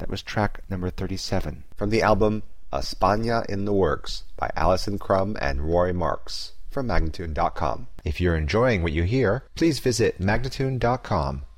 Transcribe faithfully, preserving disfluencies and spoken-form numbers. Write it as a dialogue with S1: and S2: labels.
S1: That was track number thirty-seven.
S2: From the album España in the Works by Alison Crum and Roy Marks from Magnatune dot com. If you're enjoying what you hear, please visit Magnatune dot com